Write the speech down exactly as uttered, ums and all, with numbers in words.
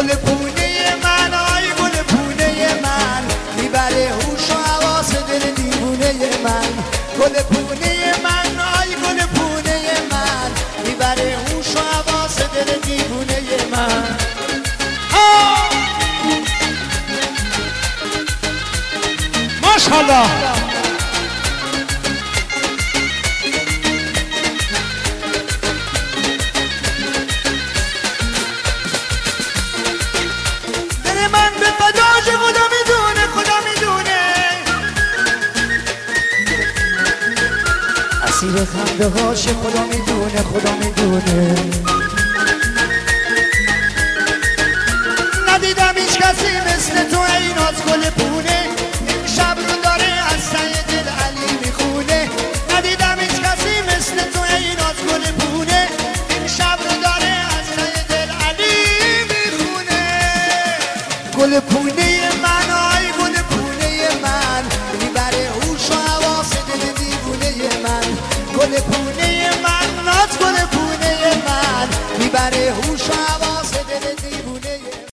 گل پونه من آی گل پونه من میبره هوش و حواس دل دیوونه من گل پونه من آی گل پونه من میبره هوش و حواس دل دیوونه من ماشاءالله دل من به فداش خدا میدونه خدا میدونه اسیر خنده هاش خدا میدونه خدا میدونه ندیدم هیچ کسی مثل تو اینات گل